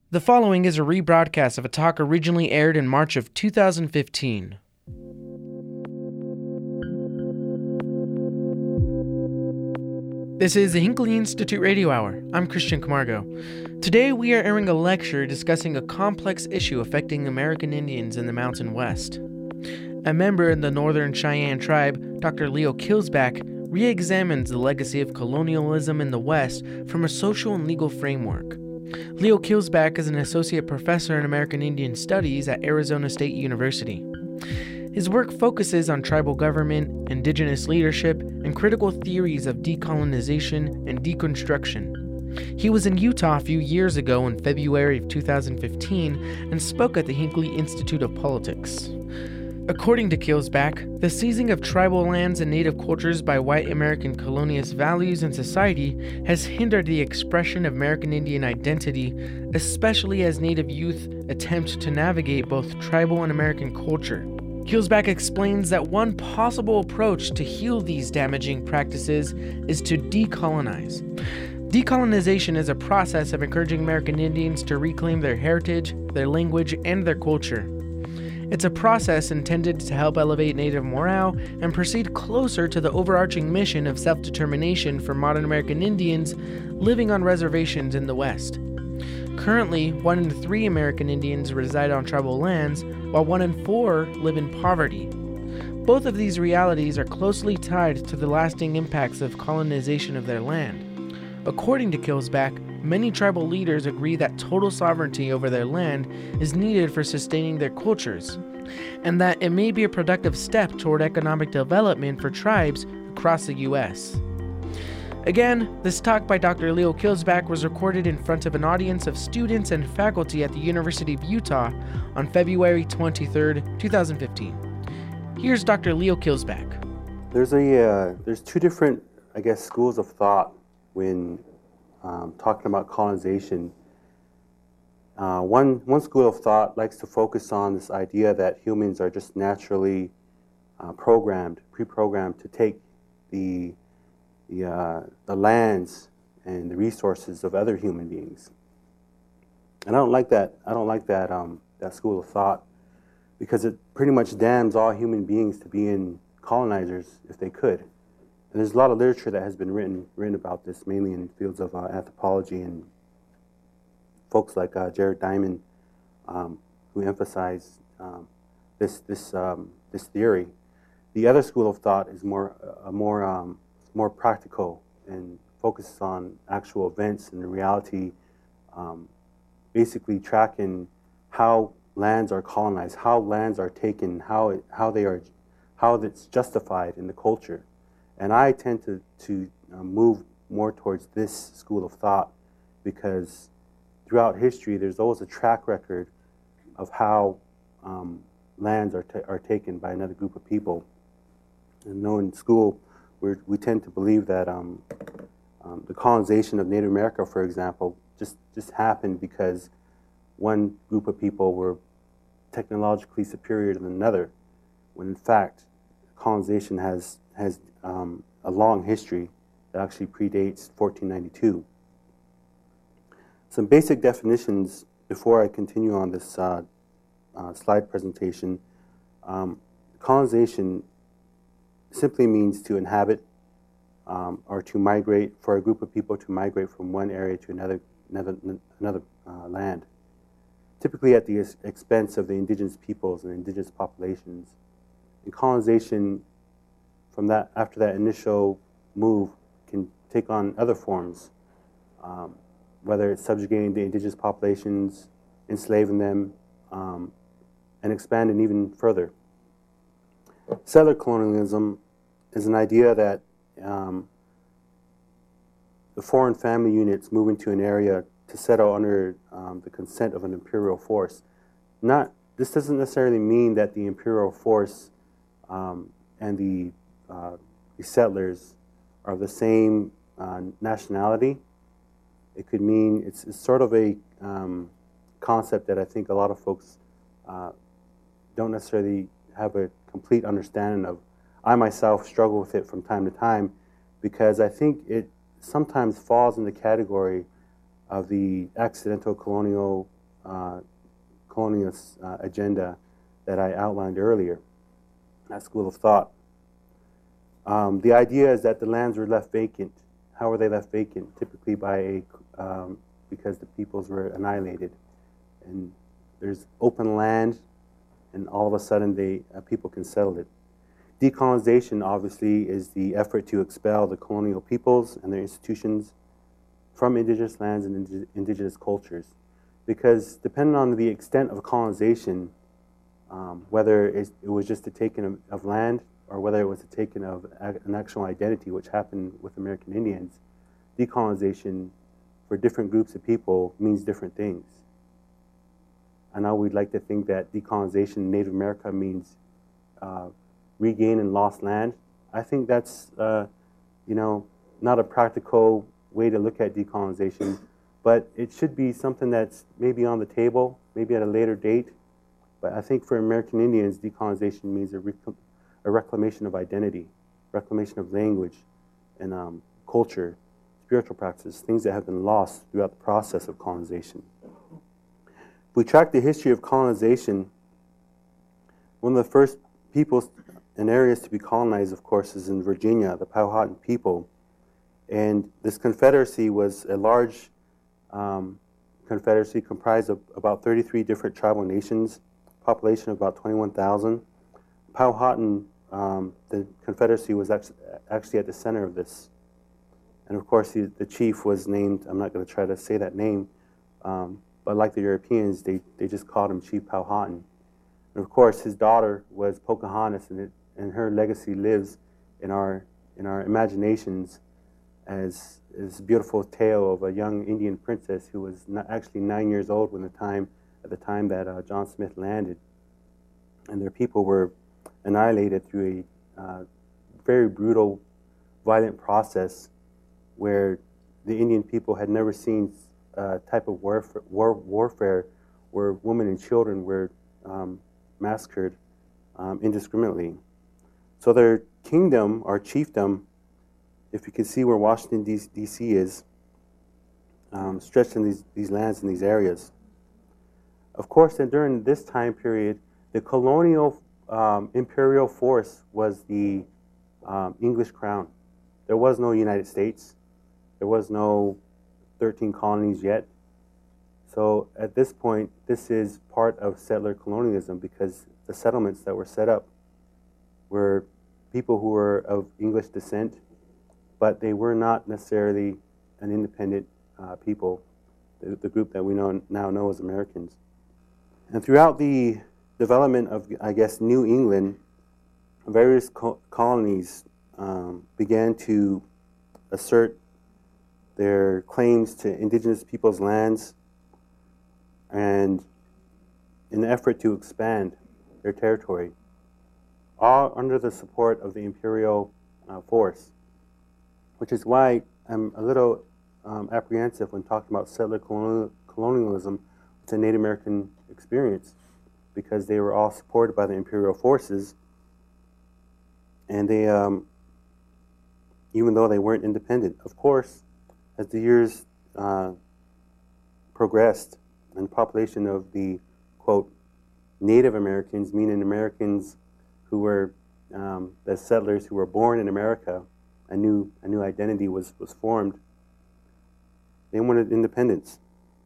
The following is a rebroadcast of a talk originally aired in March of 2015. This is the Hinckley Institute Radio Hour. I'm Christian Camargo. Today we are airing a lecture discussing a complex issue affecting American Indians in the Mountain West. A member in the Northern Cheyenne tribe, Dr. Leo Kilsback, re-examines the legacy of colonialism in the West from a social and legal framework. Leo Kilsback is an associate professor in American Indian Studies at Arizona State University. His work focuses on tribal government, indigenous leadership, and critical theories of decolonization and deconstruction. He was in Utah a few years ago in February of 2015 and spoke at the Hinckley Institute of Politics. According to Kilsback, the seizing of tribal lands and native cultures by white American colonialist values and society has hindered the expression of American Indian identity, especially as Native youth attempt to navigate both tribal and American culture. Kilsback explains that one possible approach to heal these damaging practices is to decolonize. Decolonization is a process of encouraging American Indians to reclaim their heritage, their language, and their culture. It's a process intended to help elevate Native morale and proceed closer to the overarching mission of self-determination for modern American Indians living on reservations in the West. Currently, 1 in 3 American Indians reside on tribal lands, while 1 in 4 live in poverty. Both of these realities are closely tied to the lasting impacts of colonization of their land. According to Kilsback, many tribal leaders agree that total sovereignty over their land is needed for sustaining their cultures, and that it may be a productive step toward economic development for tribes across the U.S. Again, this talk by Dr. Leo Kilsback was recorded in front of an audience of students and faculty at the University of Utah on February 23, 2015. Here's Dr. Leo Kilsback. There's two different, schools of thought when talking about colonization. One school of thought likes to focus on this idea that humans are just naturally pre-programmed to take the lands and the resources of other human beings. And I don't like that. That school of thought, because it pretty much damns all human beings to being colonizers if they could. And there's a lot of literature that has been written about this, mainly in fields of anthropology, and folks like Jared Diamond, who emphasize this theory. The other school of thought is more practical and focuses on actual events and the reality, basically tracking how lands are colonized, how lands are taken, how it's justified in the culture. And I tend to move more towards this school of thought, because throughout history there's always a track record of how lands are taken by another group of people. And in school we tend to believe that the colonization of Native America, for example, just happened because one group of people were technologically superior than another, when in fact colonization has a long history that actually predates 1492. Some basic definitions before I continue on this slide presentation. Colonization simply means to inhabit or to migrate, for a group of people to migrate from one area to another land, typically at the expense of the indigenous peoples and indigenous populations. And colonization after that initial move can take on other forms, whether it's subjugating the indigenous populations, enslaving them, and expanding even further. Settler colonialism is an idea that the foreign family units move into an area to settle under the consent of an imperial force. This doesn't necessarily mean that the imperial force and the settlers are of the same nationality. It could mean it's sort of a concept that I think a lot of folks don't necessarily have a complete understanding of. I myself struggle with it from time to time, because I think it sometimes falls in the category of the accidental colonial colonialist agenda that I outlined earlier, that school of thought. The idea is that the lands were left vacant. How were they left vacant? Typically because the peoples were annihilated. And there's open land, and all of a sudden people can settle it. Decolonization, obviously, is the effort to expel the colonial peoples and their institutions from indigenous lands and indigenous cultures. Because depending on the extent of colonization, whether it was just a taking of land or whether it was a taking of an actual identity, which happened with American Indians, decolonization for different groups of people means different things. I know we'd like to think that decolonization in Native America means regain and lost land. I think that's not a practical way to look at decolonization, but it should be something that's maybe on the table, maybe at a later date. But I think for American Indians, decolonization means a reclamation of identity, reclamation of language and culture, spiritual practices, things that have been lost throughout the process of colonization. If we track the history of colonization, one of the first peoples and areas to be colonized, of course, is in Virginia, the Powhatan people. And this confederacy was a large confederacy comprised of about 33 different tribal nations, population of about 21,000. Powhatan, the confederacy was actually at the center of this. And of course, the chief was named, I'm not going to try to say that name, but like the Europeans, they just called him Chief Powhatan. And of course, his daughter was Pocahontas, and her legacy lives in our imaginations as this beautiful tale of a young Indian princess who was actually 9 years old at the time that John Smith landed. And their people were annihilated through a very brutal, violent process where the Indian people had never seen a type of warfare where women and children were massacred indiscriminately. So their kingdom, or chiefdom, if you can see where Washington, D.C. is, stretched in these lands and these areas. Of course, and during this time period, the colonial imperial force was the English crown. There was no United States. There was no 13 colonies yet. So at this point, this is part of settler colonialism because the settlements that were set up were people who were of English descent, but they were not necessarily an independent people, the group that we now know as Americans. And throughout the development of, I guess, New England, various colonies began to assert their claims to indigenous peoples' lands and in an effort to expand their territory, all under the support of the imperial force, which is why I'm a little apprehensive when talking about settler colonialism. It's a Native American experience because they were all supported by the imperial forces, and they, even though they weren't independent. Of course, as the years progressed and the population of the, quote, Native Americans, meaning Americans who were the settlers who were born in America, a new identity was formed. They wanted independence.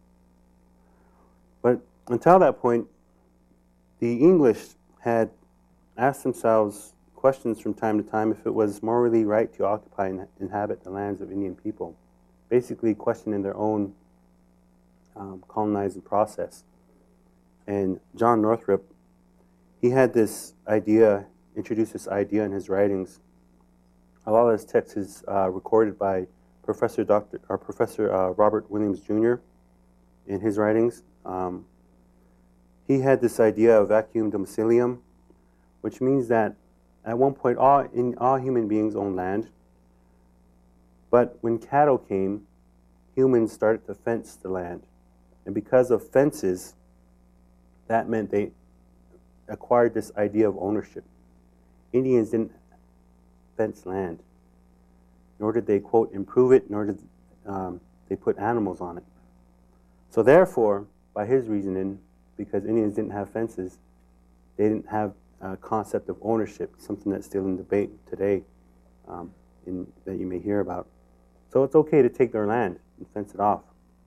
But until that point, the English had asked themselves questions from time to time if it was morally right to occupy and inhabit the lands of Indian people, basically questioning their own colonizing process. And John Northrop, he had this idea, introduced this idea in his writings. A lot of his text is recorded by Professor Robert Williams Jr. in his writings. He had this idea of vacuum domicilium, which means that at one point all human beings own land, but when cattle came, humans started to fence the land. And because of fences, that meant they acquired this idea of ownership. Indians didn't fence land, nor did they, quote, improve it, nor did they put animals on it. So therefore, by his reasoning, because Indians didn't have fences, they didn't have a concept of ownership, something that's still in debate today, that you may hear about. So it's okay to take their land and fence it off.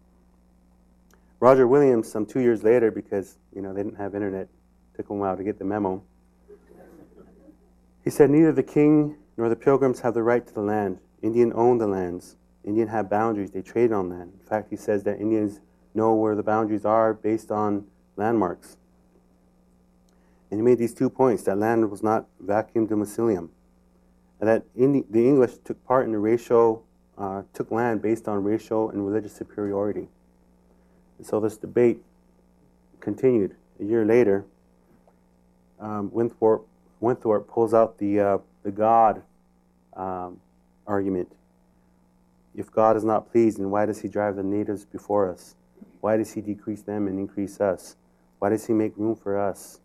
Roger Williams, some 2 years later, because they didn't have internet, took him a while to get the memo. He said, "Neither the king nor the pilgrims have the right to the land. Indian owned the lands. Indian have boundaries. They traded on land. In fact, he says that Indians know where the boundaries are based on landmarks." And he made these 2 points, that land was not vacuum domicilium, and that the English took part in the took land based on racial and religious superiority. And so this debate continued. A year later, Winthrop pulls out the God argument. If God is not pleased, then why does he drive the natives before us? Why does he decrease them and increase us? Why does he make room for us?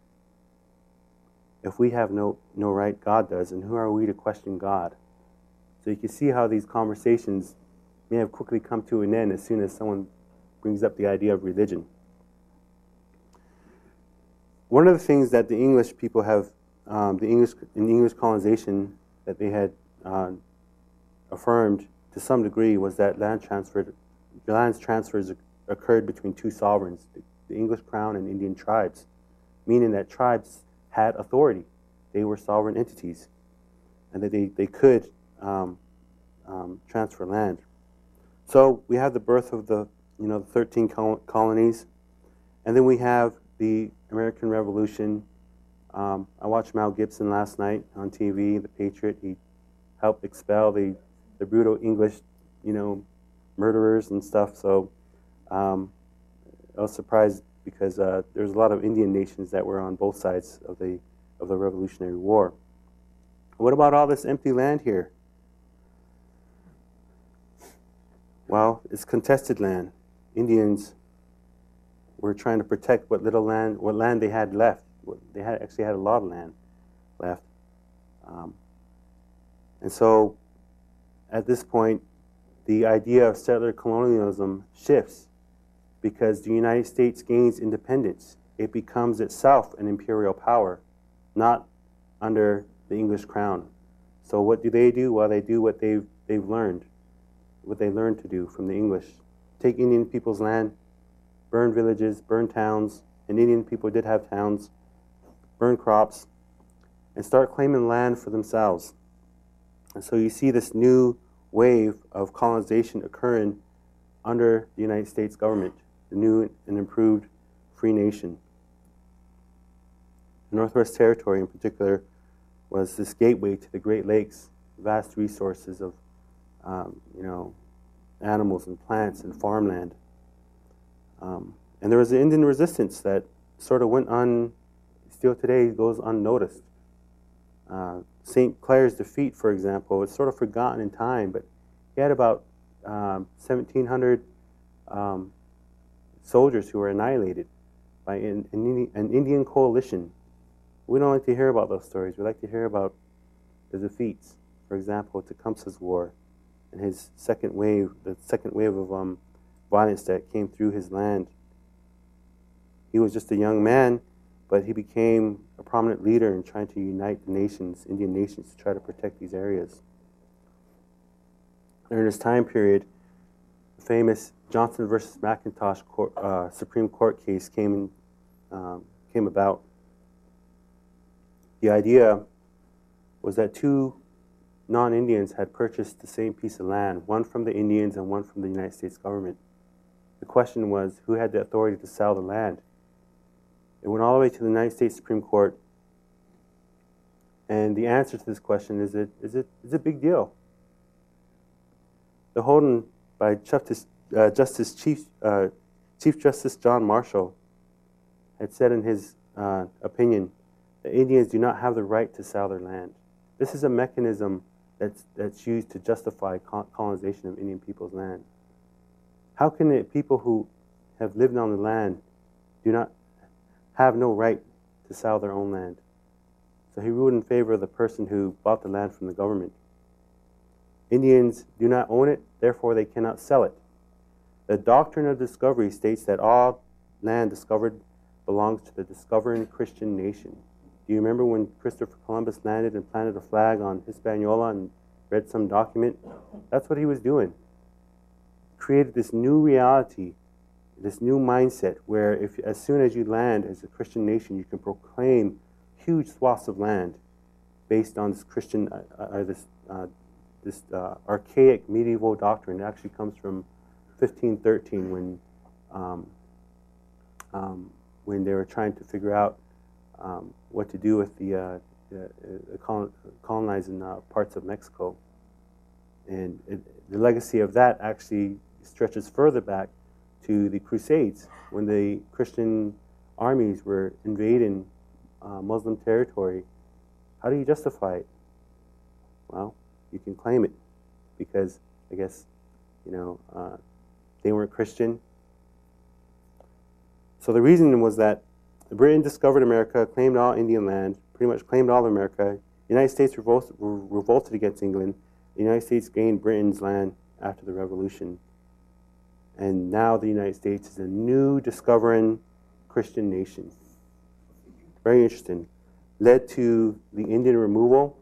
If we have no right, God does, and who are we to question God? So you can see how these conversations may have quickly come to an end as soon as someone brings up the idea of religion. One of the things that the English people have, in the English colonization, that they had affirmed to some degree was that land transfers occurred between two sovereigns, the English crown and Indian tribes, meaning that tribes had authority. They were sovereign entities, and that they could transfer land. So we have the birth of the 13 colonies, and then we have the American Revolution. I watched Mel Gibson last night on TV, The Patriot. He helped expel the brutal English, murderers and stuff. So I was surprised because there's a lot of Indian nations that were on both sides of the Revolutionary War. What about all this empty land here? Well, it's contested land. Indians were trying to protect what land they had left. They actually had a lot of land left. And so at this point, the idea of settler colonialism shifts because the United States gains independence. It becomes itself an imperial power, not under the English crown. So what do? Well, they do what they've learned, what they learned to do from the English. Take Indian people's land, burn villages, burn towns, and Indian people did have towns, burn crops, and start claiming land for themselves. And so you see this new wave of colonization occurring under the United States government, the new and improved free nation. The Northwest Territory in particular was this gateway to the Great Lakes, vast resources of animals and plants and farmland. And there was the Indian resistance that sort of went still today goes unnoticed. St. Clair's defeat, for example, is sort of forgotten in time, but he had about 1,700 soldiers who were annihilated by an Indian coalition. We don't like to hear about those stories. We like to hear about the defeats. For example, Tecumseh's War and his second wave of violence that came through his land. He was just a young man, but he became a prominent leader in trying to unite the nations, Indian nations, to try to protect these areas. During this time period, the famous Johnson versus McIntosh Supreme Court case came about. The idea was that two non-Indians had purchased the same piece of land, one from the Indians and one from the United States government. The question was, who had the authority to sell the land? It went all the way to the United States Supreme Court, and the answer to this question is a big deal. The holding by Chief Justice John Marshall had said in his opinion that Indians do not have the right to sell their land. This is a mechanism that's used to justify colonization of Indian people's land. How can the people who have lived on the land have no right to sell their own land? So he ruled in favor of the person who bought the land from the government. Indians do not own it, therefore they cannot sell it. The doctrine of discovery states that all land discovered belongs to the discovering Christian nation. Do you remember when Christopher Columbus landed and planted a flag on Hispaniola and read some document? That's what he was doing. Created this new reality, this new mindset where if as soon as you land as a Christian nation, you can proclaim huge swaths of land based on this Christian, this archaic medieval doctrine. It actually comes from 1513 when they were trying to figure out what to do with the colonizing parts of Mexico. And the legacy of that actually stretches further back to the Crusades, when the Christian armies were invading Muslim territory. How do you justify it? Well, you can claim it because, I guess, they weren't Christian. So the reason was that Britain discovered America, claimed all Indian land, pretty much claimed all of America. The United States revolted against England. The United States gained Britain's land after the Revolution. And now the United States is a new discovering Christian nation. Very interesting. Led to the Indian removal,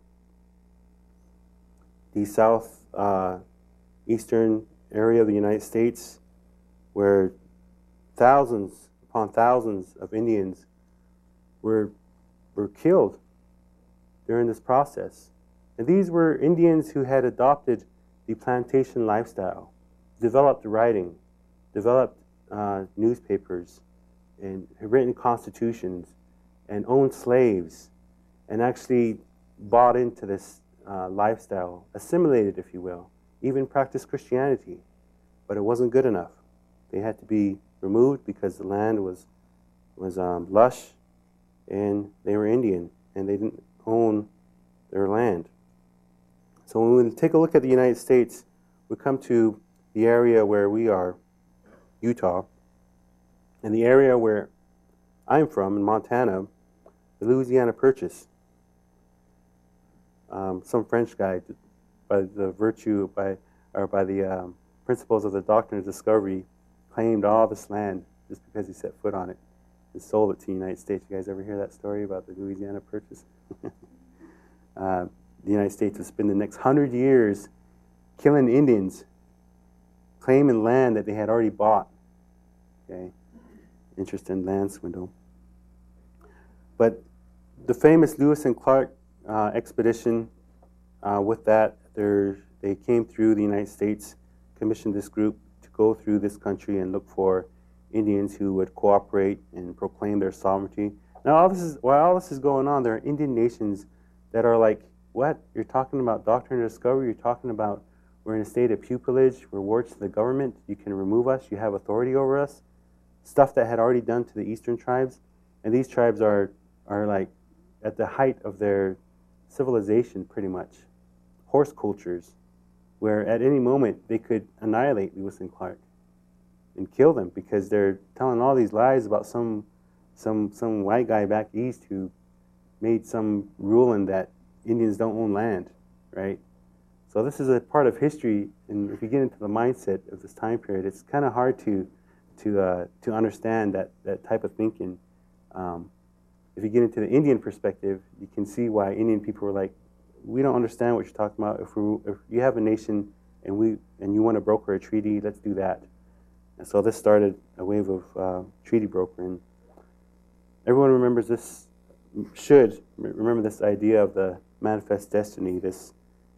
the southeastern area of the United States, where thousands upon thousands of Indians were killed during this process. And these were Indians who had adopted the plantation lifestyle, developed writing, developed newspapers, and had written constitutions, and owned slaves, and actually bought into this lifestyle, assimilated, if you will, even practiced Christianity. But it wasn't good enough. They had to be removed because the land was lush, and they were Indian, and they didn't own their land. So when we take a look at the United States, we come to the area where we are, Utah, and the area where I'm from, in Montana, the Louisiana Purchase. Some French guy, by the principles of the doctrine of discovery, claimed all this land just because he set foot on it and sold it to the United States. You guys ever hear that story about the Louisiana Purchase? The United States will spend the next 100 years killing Indians, claiming land that they had already bought. Okay, interesting land swindle. But the famous Lewis and Clark expedition, with that, they came through the United States, commissioned this group to go through this country and look for Indians who would cooperate and proclaim their sovereignty. Now, while all this is going on, there are Indian nations that are like, what? You're talking about doctrine of discovery? You're talking about we're in a state of pupillage, we're wards to the government, you can remove us, you have authority over us? Stuff that had already done to the eastern tribes. And these tribes are like at the height of their civilization, pretty much. Horse cultures, where at any moment they could annihilate Lewis and Clark and kill them because they're telling all these lies about some white guy back east who made some ruling that Indians don't own land, right? So this is a part of history, and if you get into the mindset of this time period, it's kind of hard to understand that type of thinking. If you get into the Indian perspective, you can see why Indian people were like, we don't understand what you're talking about. If you have a nation and you want to broker a treaty, let's do that. And so this started a wave of treaty brokering. Everyone remembers this, should remember this idea of the manifest destiny. This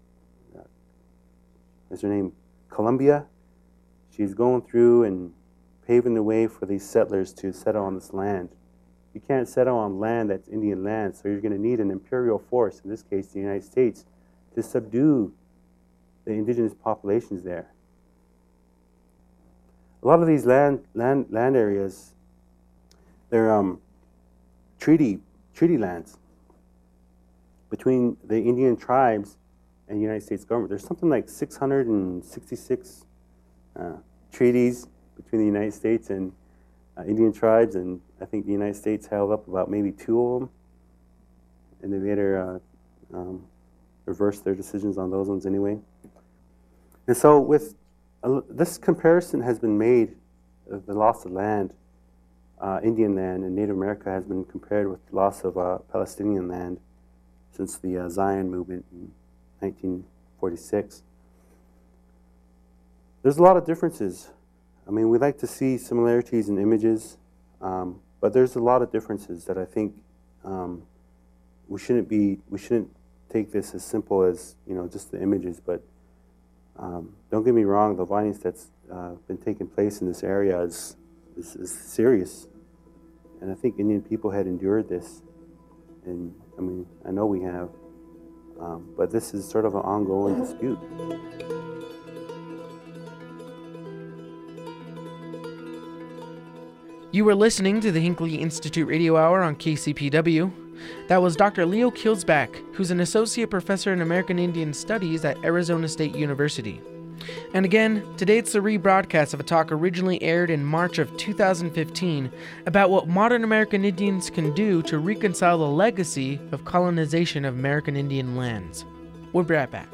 is her name, Columbia. She's going through and paving the way for these settlers to settle on this land. You can't settle on land that's Indian land, so you're going to need an imperial force, in this case the United States, to subdue the indigenous populations there. A lot of these land areas, they're treaty lands between the Indian tribes and the United States government. There's something like 666 treaties between the United States and Indian tribes, and I think the United States held up about maybe 2 of them, and they later reversed their decisions on those ones anyway. And so with this comparison has been made of the loss of land Indian land and Native America has been compared with the loss of Palestinian land since the Zion movement in 1946. There's a lot of differences. I mean, we like to see similarities in images, but there's a lot of differences that I think we shouldn't take this as simple as, just the images. But don't get me wrong, the violence that's been taking place in this area is serious, and I think Indian people had endured this, and I mean, I know we have, but this is sort of an ongoing dispute. You were listening to the Hinckley Institute Radio Hour on KCPW. That was Dr. Leo Kilsback, who's an associate professor in American Indian Studies at Arizona State University. And again, today it's the rebroadcast of a talk originally aired in March of 2015 about what modern American Indians can do to reconcile the legacy of colonization of American Indian lands. We'll be right back.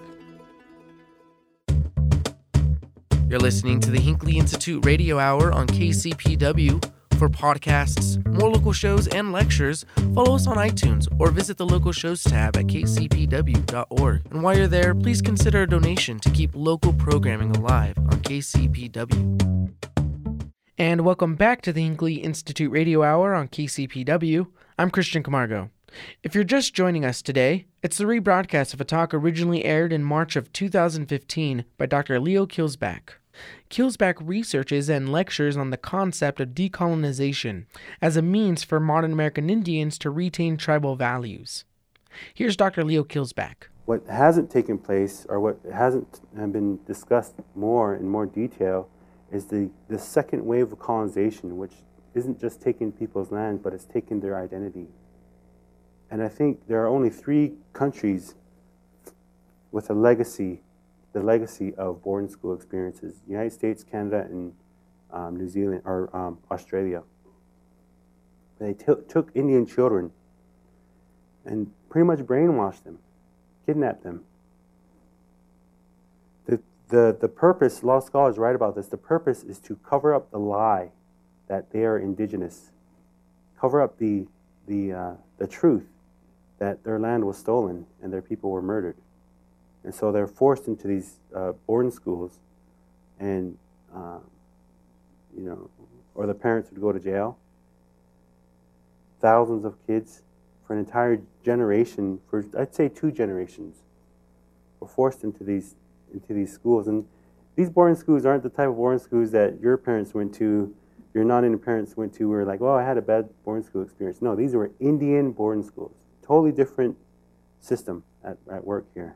You're listening to the Hinckley Institute Radio Hour on KCPW. For podcasts, more local shows, and lectures, follow us on iTunes or visit the local shows tab at kcpw.org. And while you're there, please consider a donation to keep local programming alive on KCPW. And welcome back to the Hinckley Institute Radio Hour on KCPW. I'm Christian Camargo. If you're just joining us today, it's the rebroadcast of a talk originally aired in March of 2015 by Dr. Leo Kilsback. Kilsback researches and lectures on the concept of decolonization as a means for modern American Indians to retain tribal values. Here's Dr. Leo Kilsback. What hasn't taken place, or what hasn't been discussed in more detail, is the second wave of colonization, which isn't just taking people's land, but it's taking their identity. And I think there are only 3 countries with the legacy of boarding school experiences: United States, Canada, and New Zealand, or Australia. They took Indian children and pretty much brainwashed them, kidnapped them. The purpose, a lot of scholars write about this, the purpose is to cover up the lie that they are indigenous, cover up the truth that their land was stolen and their people were murdered. And so they're forced into these boarding schools, and or the parents would go to jail. Thousands of kids for an entire generation, for I'd say 2 generations, were forced into these schools. And these boarding schools aren't the type of boarding schools that your parents went to, your non-Indian parents went to, where like, well, I had a bad boarding school experience. No, these were Indian boarding schools. Totally different system at work here.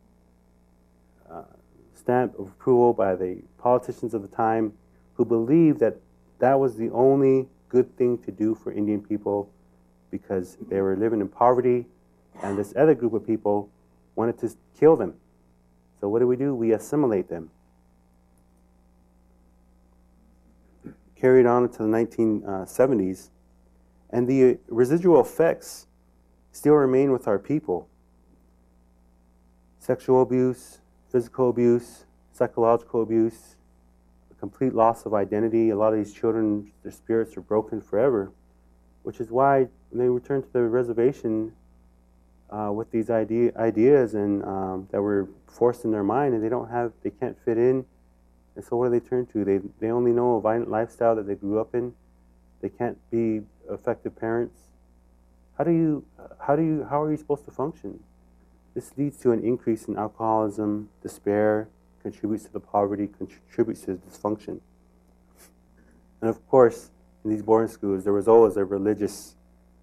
Stamp of approval by the politicians of the time, who believed that that was the only good thing to do for Indian people, because they were living in poverty, and this other group of people wanted to kill them. So what do? We assimilate them. Carried on into the 1970s, and the residual effects still remain with our people. Sexual abuse, physical abuse, psychological abuse, a complete loss of identity. A lot of these children, their spirits are broken forever, which is why when they return to the reservation with these ideas and that were forced in their mind, and they can't fit in. And so what do they turn to? They only know a violent lifestyle that they grew up in. They can't be effective parents. How are you supposed to function? This leads to an increase in alcoholism, despair, contributes to the poverty, contributes to the dysfunction. And of course, in these boarding schools, there was always religious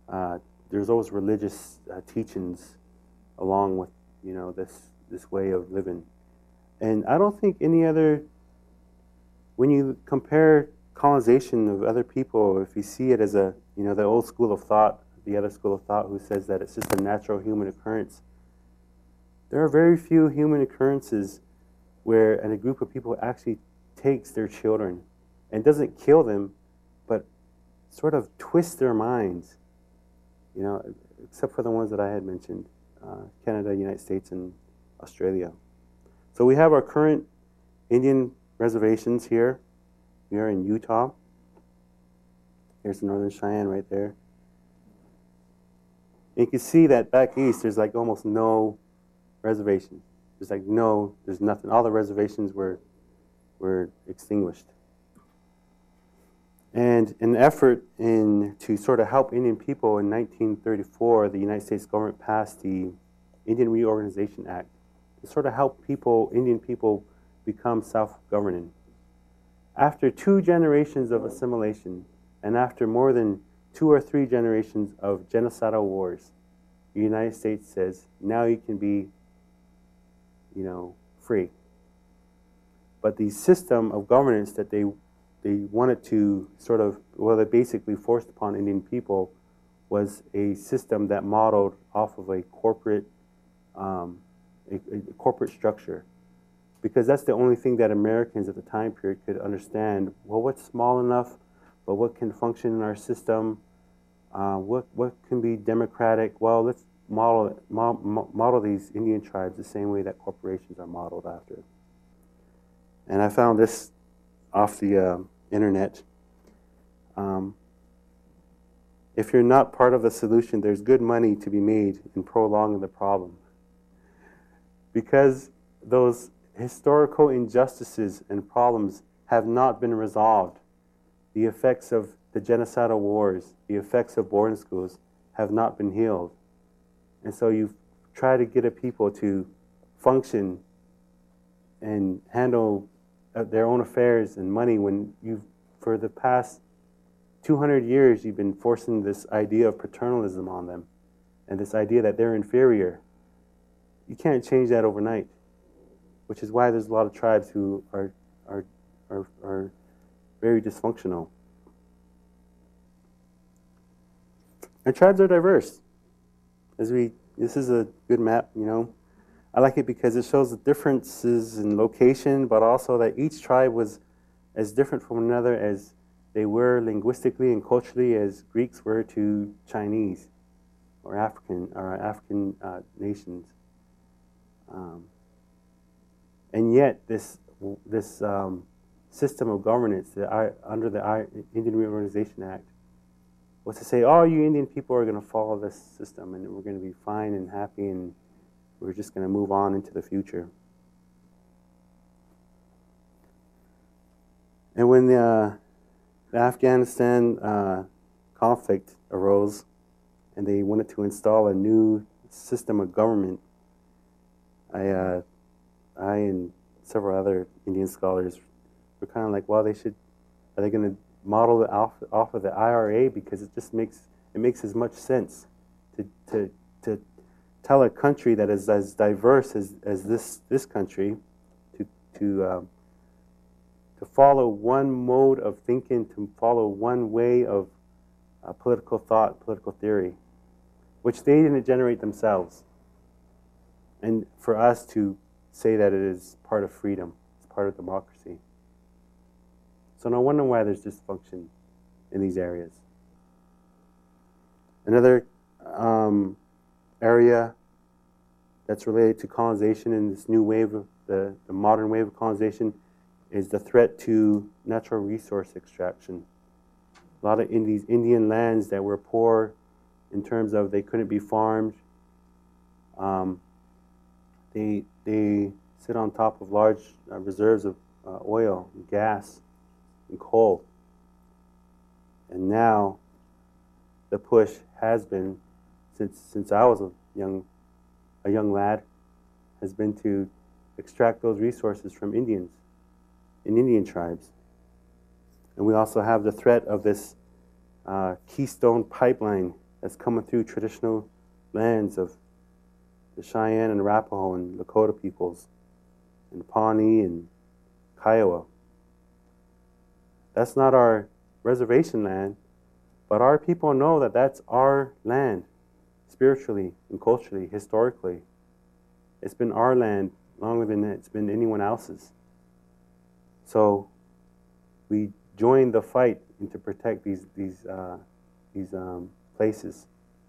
teachings along with this way of living. And I don't think any other, when you compare colonization of other people, if you see it as the old school of thought, the other school of thought who says that it's just a natural human occurrence, there are very few human occurrences where a group of people actually takes their children and doesn't kill them, but sort of twists their minds, except for the ones that I had mentioned, Canada, United States, and Australia. So we have our current Indian reservations here. We are in Utah. Here's the Northern Cheyenne right there. And you can see that back east, there's like almost no reservations. There's nothing. All the reservations were extinguished. And in an effort to sort of help Indian people, in 1934, the United States government passed the Indian Reorganization Act to sort of help Indian people become self-governing. After 2 generations of assimilation, and after more than 2 or 3 generations of genocidal wars, the United States says, now you can be, free. But the system of governance that they wanted to they basically forced upon Indian people was a system that modeled off of a corporate structure. Because that's the only thing that Americans at the time period could understand. Well, what's small enough, but what can function in our system? What can be democratic? Well, let's model these Indian tribes the same way that corporations are modeled after. And I found this off the internet. If you're not part of the solution, there's good money to be made in prolonging the problem. Because those historical injustices and problems have not been resolved. The effects of the genocidal wars, the effects of boarding schools have not been healed. And so you try to get a people to function and handle their own affairs and money when for the past 200 years, you've been forcing this idea of paternalism on them and this idea that they're inferior. You can't change that overnight, which is why there's a lot of tribes who are very dysfunctional. And tribes are diverse. This is a good map, I like it because it shows the differences in location, but also that each tribe was as different from another as they were linguistically and culturally as Greeks were to Chinese or African nations. And yet this system of governance under the Indian Reorganization Act was to say, all you Indian people are going to follow this system and we're going to be fine and happy and we're just going to move on into the future. And when the Afghanistan conflict arose and they wanted to install a new system of government, I and several other Indian scholars were kind of like, well, are they going to model it off of the IRA, because it just makes as much sense to tell a country that is as diverse as this country to follow one mode of thinking, to follow one way of political thought, political theory, which they didn't generate themselves. And for us to say that it is part of freedom, it's part of democracy. So no wonder why there's dysfunction in these areas. Another area that's related to colonization in this new wave of the modern wave of colonization is the threat to natural resource extraction. A lot of these Indian lands that were poor in terms of they couldn't be farmed, they sit on top of large reserves of oil, and gas, and coal. And now the push has been, since I was a young lad, has been to extract those resources from Indians in Indian tribes. And we also have the threat of this Keystone Pipeline that's coming through traditional lands of the Cheyenne and Arapaho and Lakota peoples, and Pawnee and Kiowa. That's not our reservation land, but our people know that that's our land, spiritually and culturally, historically. It's been our land longer than it's been anyone else's. So we joined the fight to protect these places.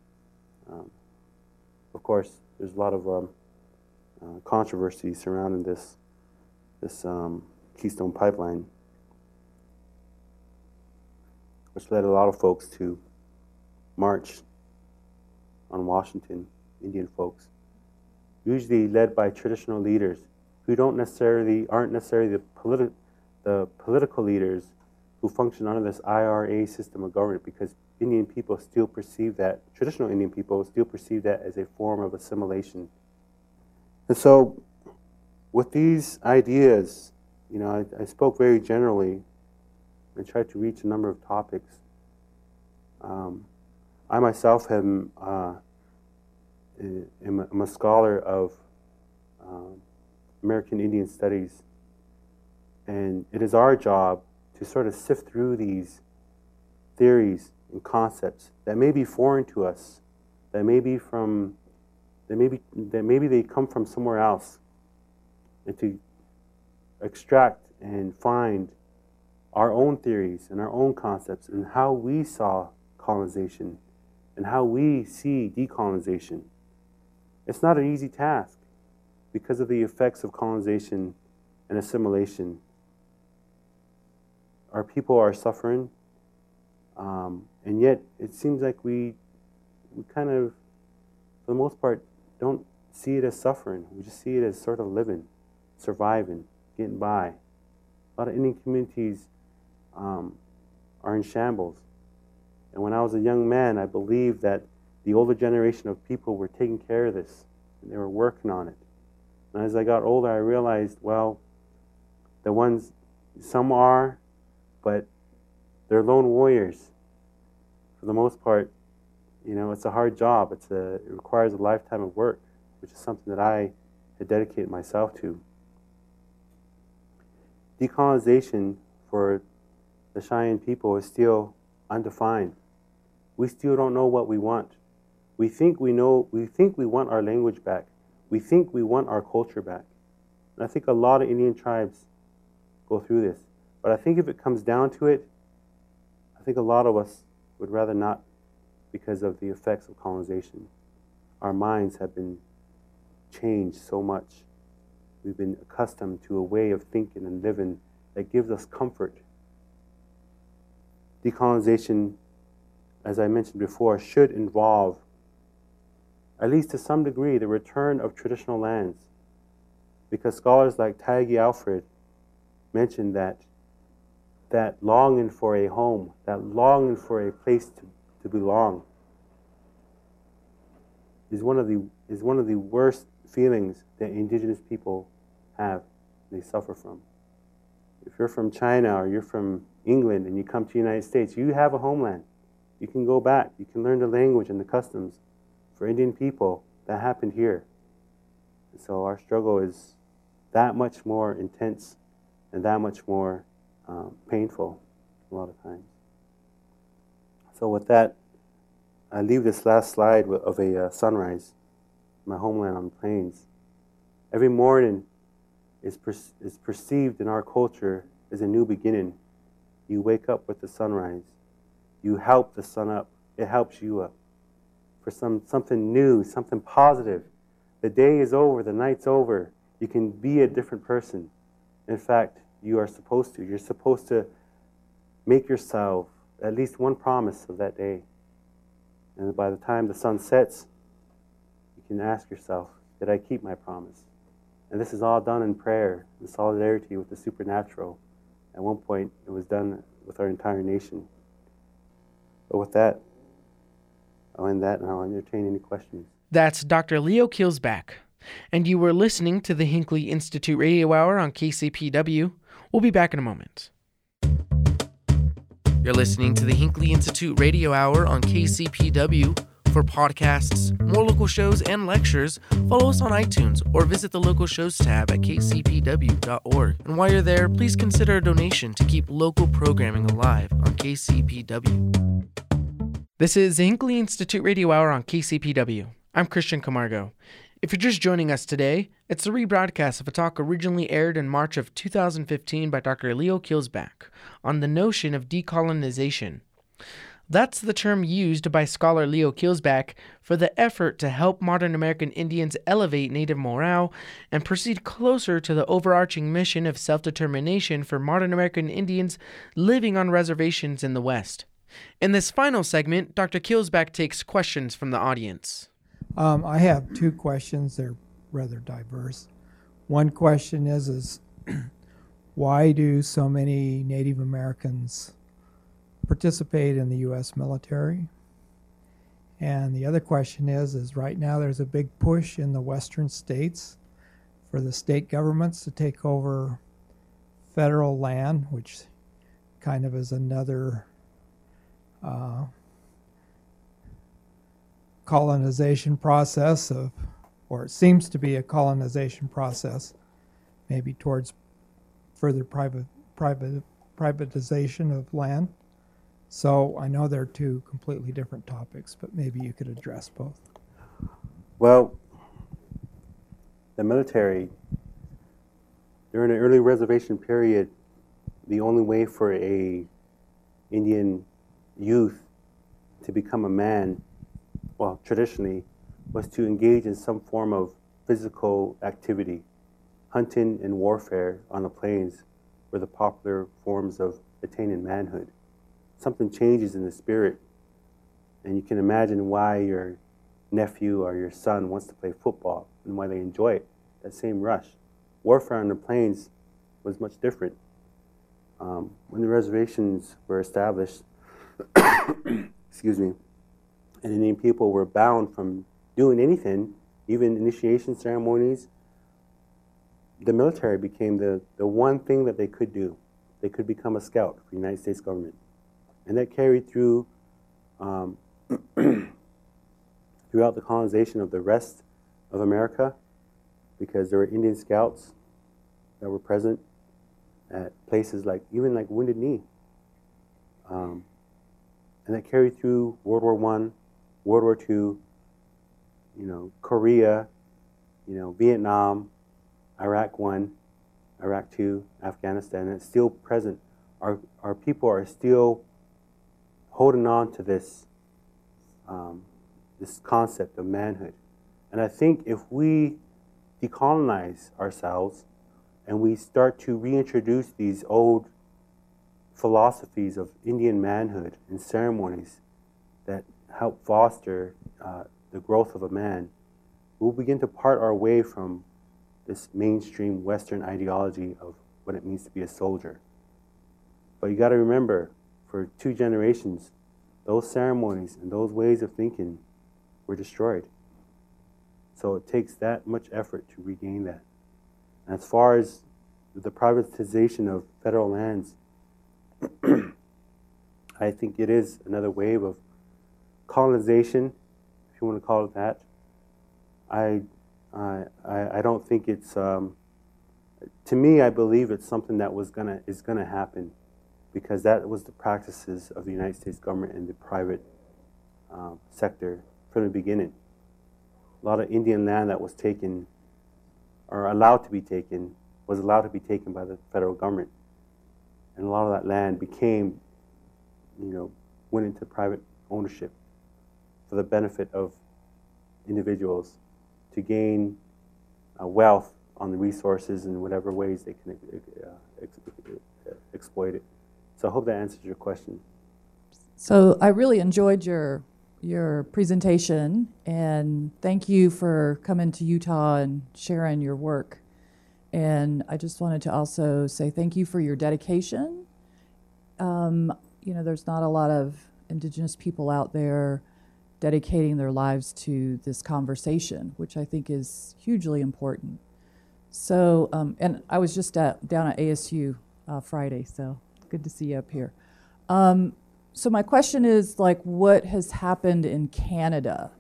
Of course, there's a lot of controversy surrounding this Keystone Pipeline, which led a lot of folks to march on Washington, Indian folks, usually led by traditional leaders who aren't necessarily the political leaders who function under this IRA system of government, because Indian people still perceive that, traditional Indian people still perceive that as a form of assimilation. And so with these ideas, I spoke very generally and tried to reach a number of topics. I myself am a scholar of American Indian Studies, and it is our job to sort of sift through these theories and concepts that may be foreign to us, that maybe they come from somewhere else, and to extract and find our own theories and our own concepts and how we saw colonization and how we see decolonization. It's not an easy task because of the effects of colonization and assimilation. Our people are suffering, and yet it seems like we kind of, for the most part, don't see it as suffering. We just see it as sort of living, surviving, getting by. A lot of Indian communities are in shambles. And when I was a young man, I believed that the older generation of people were taking care of this, and they were working on it. And as I got older, I realized, well, some are, but they're lone warriors. For the most part, it's a hard job. It requires a lifetime of work, which is something that I had dedicated myself to. Decolonization for the Cheyenne people is still undefined. We still don't know what we want. We think we want our language back. We think we want our culture back. And I think a lot of Indian tribes go through this. But I think if it comes down to it, I think a lot of us would rather not, because of the effects of colonization. Our minds have been changed so much. We've been accustomed to a way of thinking and living that gives us comfort. Decolonization, as I mentioned before, should involve, at least to some degree, the return of traditional lands. Because scholars like Tyagi Alfred mentioned that longing for a home, that longing for a place to belong, is one of the worst feelings that indigenous people have, they suffer from. If you're from China or you're from England and you come to the United States, you have a homeland. You can go back. You can learn the language and the customs. For Indian people, that happened here. And so our struggle is that much more intense and that much more painful a lot of times. So with that, I leave this last slide of a sunrise, my homeland on the plains. Every morning is perceived in our culture as a new beginning. You wake up with the sunrise. You help the sun up. It helps you up. For something new, something positive. The day is over, the night's over. You can be a different person. In fact, you are supposed to. You're supposed to make yourself at least one promise of that day. And by the time the sun sets, you can ask yourself, did I keep my promise? And this is all done in prayer, in solidarity with the supernatural. At one point, it was done with our entire nation. But with that, I'll end that and I'll entertain any questions. That's Dr. Leo Kilsback. And you were listening to the Hinckley Institute Radio Hour on KCPW. We'll be back in a moment. You're listening to the Hinckley Institute Radio Hour on KCPW. For podcasts, more local shows, and lectures, follow us on iTunes or visit the local shows tab at kcpw.org. And while you're there, please consider a donation to keep local programming alive on KCPW. This is the Hinckley Institute Radio Hour on KCPW. I'm Christian Camargo. If you're just joining us today, it's a rebroadcast of a talk originally aired in March of 2015 by Dr. Leo Kilsback on the notion of decolonization. That's the term used by scholar Leo Kilsback for the effort to help modern American Indians elevate Native morale and proceed closer to the overarching mission of self-determination for modern American Indians living on reservations in the West. In this final segment, Dr. Kielsbach takes questions from the audience. I have two questions. They're rather diverse. One question is why do so many Native Americans participate in the U.S. military? And the other question is right now there's a big push in the western states for the state governments to take over federal land, which kind of is another colonization process or it seems to be a colonization process, maybe towards further privatization of land. So I know they're two completely different topics, but maybe you could address both. Well, the military, during the early reservation period, the only way for a Indian youth to become a man, well, traditionally, was to engage in some form of physical activity. Hunting and warfare on the plains were the popular forms of attaining manhood. Something changes in the spirit, and you can imagine why your nephew or your son wants to play football and why they enjoy it, that same rush. Warfare on the plains was much different. When the reservations were established, excuse me, and Indian people were bound from doing anything, even initiation ceremonies, the military became the one thing that they could do. They could become a scout for the United States government. And that carried through throughout the colonization of the rest of America, because there were Indian scouts that were present at places like, even like Wounded Knee. And that carried through World War I, World War II, Korea, Vietnam, Iraq I, Iraq II, Afghanistan, and it's still present. Our people are still holding on to this this concept of manhood. And I think if we decolonize ourselves and we start to reintroduce these old philosophies of Indian manhood and ceremonies that help foster the growth of a man, we'll begin to part our way from this mainstream Western ideology of what it means to be a soldier. But you got to remember, for 2 generations, those ceremonies and those ways of thinking were destroyed. So it takes that much effort to regain that. And as far as the privatization of federal lands, I think it is another wave of colonization, if you want to call it that. I don't think it's, to me, I believe it's something that is gonna happen, because that was the practices of the United States government and the private sector from the beginning. A lot of Indian land that was taken, or allowed to be taken, was allowed to be taken by the federal government. And a lot of that land became, went into private ownership for the benefit of individuals to gain wealth on the resources in whatever ways they can exploit it. So I hope that answers your question. So I really enjoyed your presentation, and thank you for coming to Utah and sharing your work. And I just wanted to also say thank you for your dedication. There's not a lot of Indigenous people out there dedicating their lives to this conversation, which I think is hugely important. So, and I was just down at ASU Friday, so good to see you up here. So my question is, what has happened in Canada?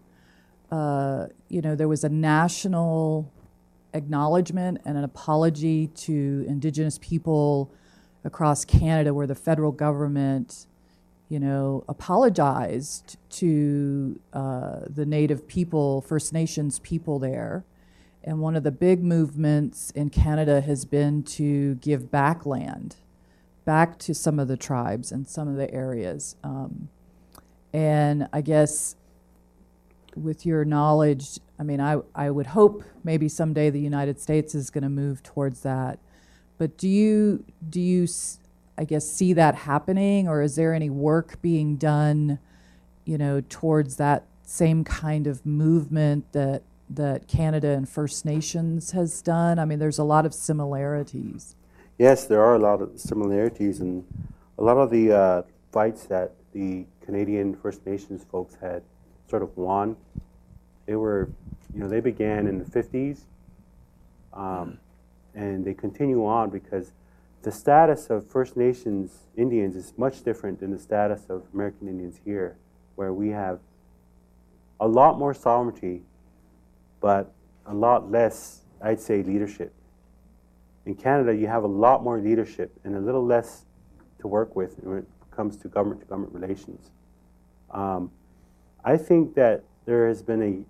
There was a national acknowledgement and an apology to Indigenous people across Canada, where the federal government, apologized to the Native people, First Nations people there. And one of the big movements in Canada has been to give back land, back to some of the tribes and some of the areas. And I guess with your knowledge, I would hope maybe someday the United States is going to move towards that. But do you I guess, see that happening, or is there any work being done, towards that same kind of movement that Canada and First Nations has done? I mean, there's a lot of similarities. Yes, there are a lot of similarities, and a lot of the fights that the Canadian First Nations folks had sort of won. They were, they began in the 50s, and they continue on because the status of First Nations Indians is much different than the status of American Indians here, where we have a lot more sovereignty, but a lot less, I'd say, leadership. In Canada, you have a lot more leadership and a little less to work with when it comes to government relations. I think that there has been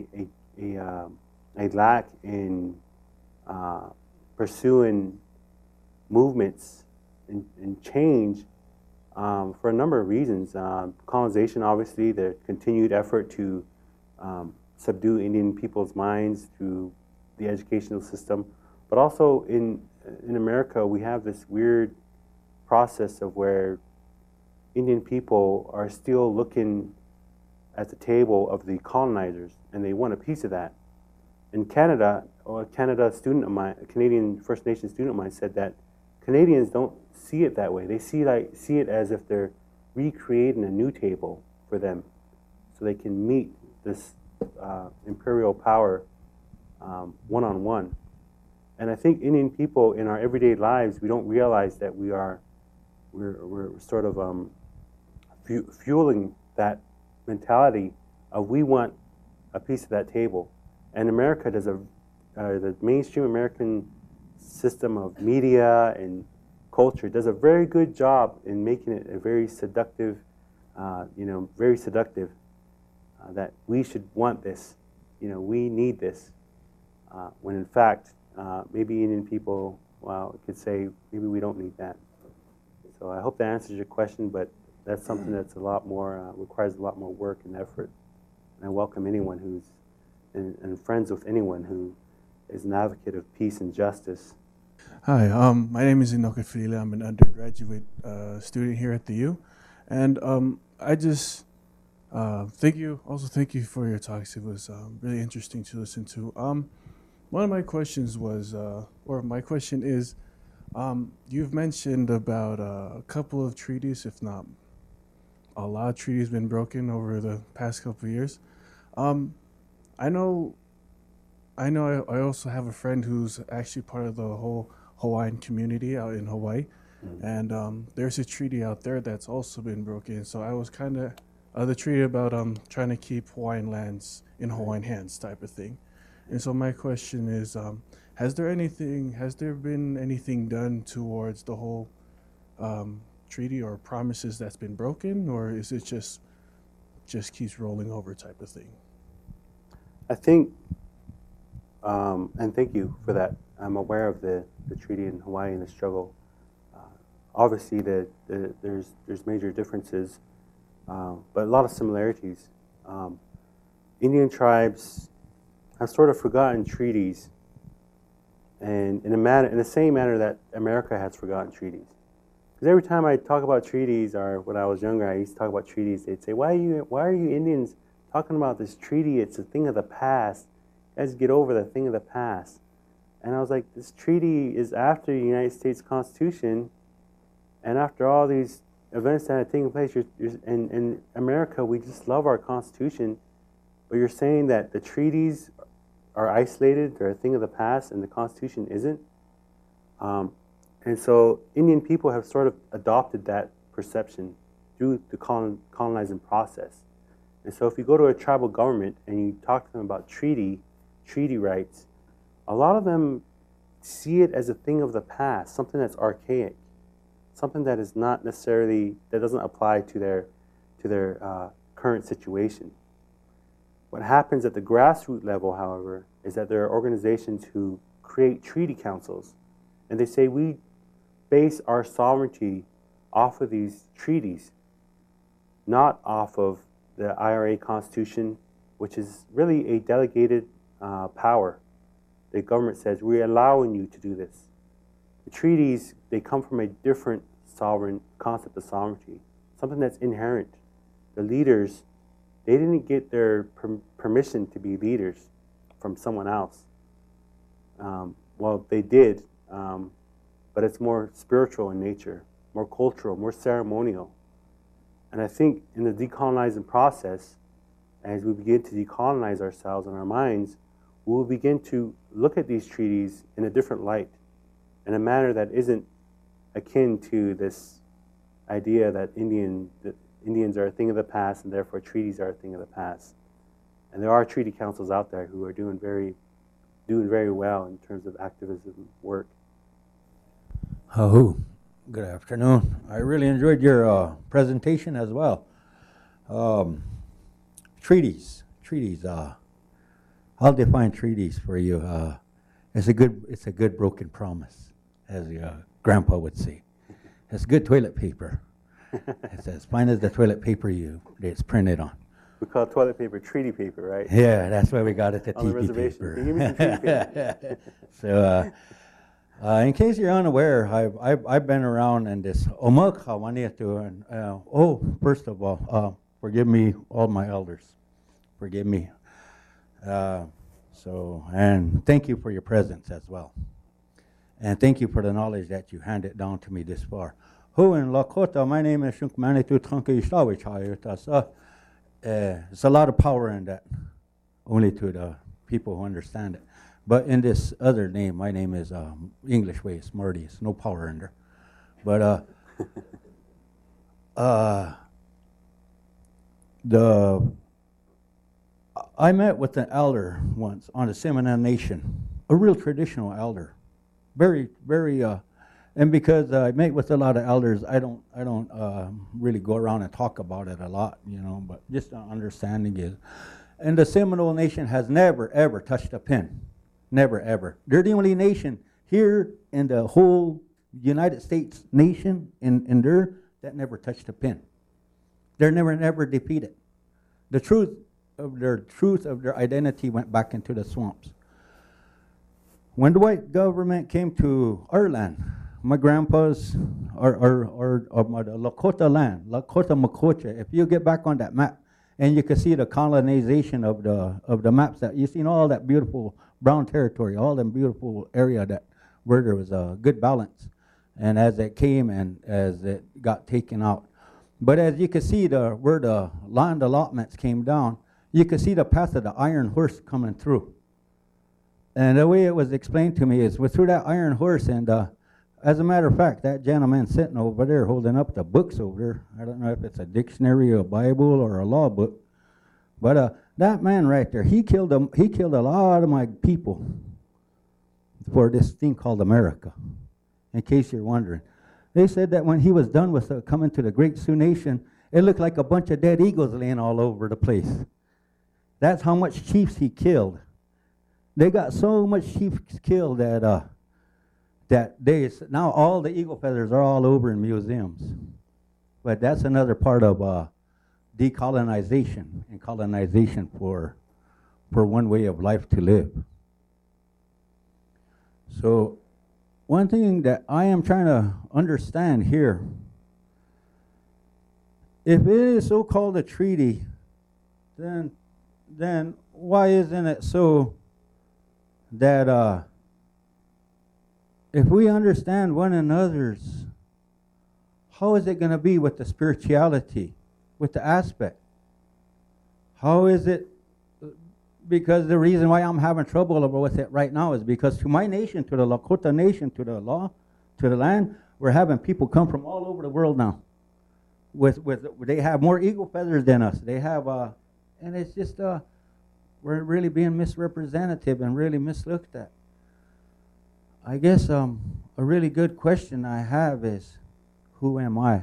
a lack in pursuing movements and change for a number of reasons. Colonization, obviously, the continued effort to subdue Indian people's minds through the educational system, but also in America, we have this weird process of where Indian people are still looking at the table of the colonizers, and they want a piece of that. In Canada, a Canadian First Nation student of mine said that Canadians don't see it that way. They see it as if they're recreating a new table for them, so they can meet this imperial power one-on-one. And I think Indian people in our everyday lives, we don't realize that we're sort of fueling that mentality of we want a piece of that table. And America does the mainstream American system of media and culture does a very good job in making it a very seductive, that we should want this, we need this, when in fact, maybe Indian people, could say maybe we don't need that. So I hope that answers your question, but that's something that's a lot more, requires a lot more work and effort. And I welcome anyone who's, and friends with anyone who is an advocate of peace and justice. Hi, my name is Enoch Afili. I'm an undergraduate student here at the U. And I just thank you for your talks. It was really interesting to listen to. One of my questions was, or my question is, you've mentioned about a couple of treaties, if not a lot of treaties, been broken over the past couple of years. I also have a friend who's actually part of the whole Hawaiian community out in Hawaii, and there's a treaty out there that's also been broken. So I was kind of the treaty about trying to keep Hawaiian lands in Hawaiian hands type of thing. And so my question is, has there been anything done towards the whole treaty or promises that's been broken, or is it just keeps rolling over type of thing? I think, and thank you for that. I'm aware of the treaty in Hawaii and the struggle. Obviously, there's major differences, but a lot of similarities. Indian tribes have sort of forgotten treaties, and in the same manner that America has forgotten treaties. Because every time I talk about treaties, or when I was younger, I used to talk about treaties. They'd say, "Why are you Indians talking about this treaty? It's a thing of the past. You guys get over the thing of the past." And I was like, this treaty is after the United States Constitution, and after all these events that are taking place. In America, we just love our Constitution, but you're saying that the treaties are isolated, they're a thing of the past, and the Constitution isn't? And so Indian people have sort of adopted that perception through the colonizing process. And so if you go to a tribal government and you talk to them about treaty rights, a lot of them see it as a thing of the past, something that's archaic, something that is not necessarily, that doesn't apply to their current situation. What happens at the grassroots level, however, is that there are organizations who create treaty councils, and they say we base our sovereignty off of these treaties, not off of the IRA Constitution, which is really a delegated power. The government says, we're allowing you to do this. The treaties, they come from a different concept of sovereignty, something that's inherent. The leaders, they didn't get their permission to be leaders from someone else. Well, they did, but it's more spiritual in nature, more cultural, more ceremonial. And I think in the decolonizing process, as we begin to decolonize ourselves and our minds, we will begin to look at these treaties in a different light, in a manner that isn't akin to this idea that Indians are a thing of the past and therefore treaties are a thing of the past. And there are treaty councils out there who are doing very well in terms of activism work. Oh, good afternoon. I really enjoyed your presentation as well. Treaties. I'll define treaties for you. It's a good broken promise, as Grandpa would say. It's good toilet paper. It's as fine as the toilet paper it's printed on. We call toilet paper treaty paper, right? Yeah, that's why we got it, the on the TP reservation. paper. Can you give me some treaty paper? So, in case you're unaware, I've been around in this Omakha Wanetu, and first of all, forgive me, all my elders. Forgive me. And thank you for your presence as well. And thank you for the knowledge that you handed down to me this far. Who in Lakota, my name is Shunkmanitu Tranka Ishtawich. It's a lot of power in that, only to the people who understand it. But in this other name, my name is English way, Smarty. It's no power in there. But I met with an elder once on the Seminole Nation, a real traditional elder, very, very. And because I met with a lot of elders, I don't really go around and talk about it a lot, But just an understanding is, and the Seminole Nation has never ever touched a pen, never ever. They're the only nation here in the whole United States nation in there that never touched a pen. They're never defeated. The truth of their identity went back into the swamps. When the white government came to our land, my grandpa's or my Lakota land, Lakota Makocha. If you get back on that map, and you can see the colonization of the maps that you see, all that beautiful brown territory, all them beautiful area where there was a good balance, and as it came and as it got taken out. But as you can see where the land allotments came down, you can see the path of the iron horse coming through. And the way it was explained to me is through that iron horse, and as a matter of fact, that gentleman sitting over there holding up the books over there, I don't know if it's a dictionary, a Bible, or a law book, but that man right there, he killed a lot of my people for this thing called America, in case you're wondering. They said that when he was done with coming to the Great Sioux Nation, it looked like a bunch of dead eagles laying all over the place. That's how much chiefs he killed. They got so much chiefs killed that now all the eagle feathers are all over in museums. But that's another part of decolonization and colonization for one way of life to live. So one thing that I am trying to understand here, if it is so-called a treaty, then why isn't it so that if we understand one another's, how is it going to be with the spirituality, with the aspect? How is it? Because the reason why I'm having trouble with it right now is because to my nation, to the Lakota nation, to the law, to the land, we're having people come from all over the world now. They have more eagle feathers than us. They have, and it's just we're really being misrepresented and really mislooked at. I guess a really good question I have is, who am I?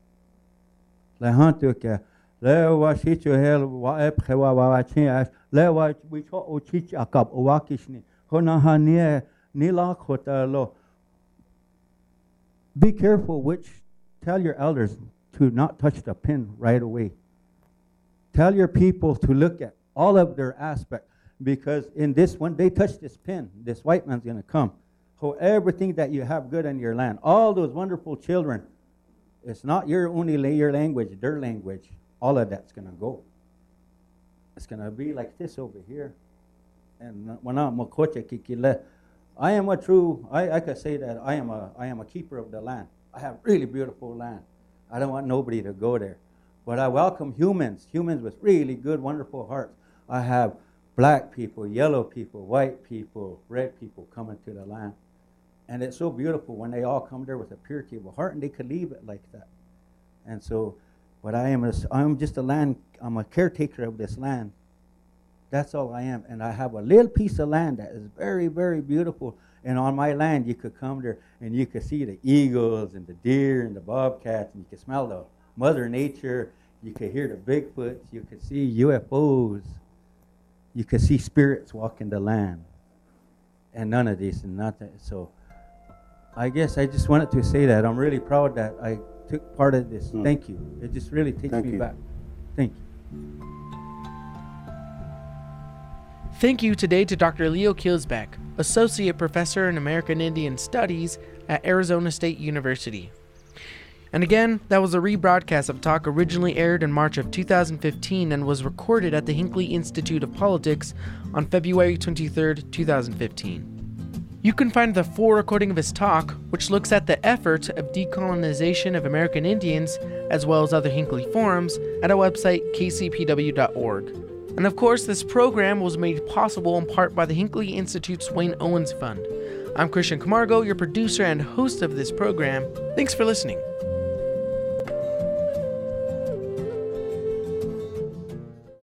Be careful tell your elders to not touch the pin right away. Tell your people to look at all of their aspects, because in this one, they touch this pin, this white man's going to come. So everything that you have good in your land, all those wonderful children It's not your language, their language. All of that's going to go. It's going to be like this over here. And when I'm I am a true, I could say that I am a keeper of the land. I have really beautiful land. I don't want nobody to go there. But I welcome humans with really good, wonderful hearts. I have black people, yellow people, white people, red people coming to the land. And it's so beautiful when they all come there with a purity of heart and they could leave it like that. And so, but I'm just I'm a caretaker of this land. That's all I am. And I have a little piece of land that is very, very beautiful. And on my land, you could come there and you could see the eagles and the deer and the bobcats, and you could smell the Mother Nature. You could hear the Bigfoots. You could see UFOs. You could see spirits walking the land. And none of this and nothing. So I guess I just wanted to say that I'm really proud that I took part of this. Thank you. It just really takes me back. Thank you. Thank you today to Dr. Leo Kilsbeck, Associate Professor in American Indian Studies at Arizona State University. And again, that was a rebroadcast of talk originally aired in March of 2015 and was recorded at the Hinckley Institute of Politics on February 23, 2015. You can find the full recording of his talk, which looks at the efforts of decolonization of American Indians, as well as other Hinckley forums, at our website, kcpw.org. And of course, this program was made possible in part by the Hinckley Institute's Wayne Owens Fund. I'm Christian Camargo, your producer and host of this program. Thanks for listening.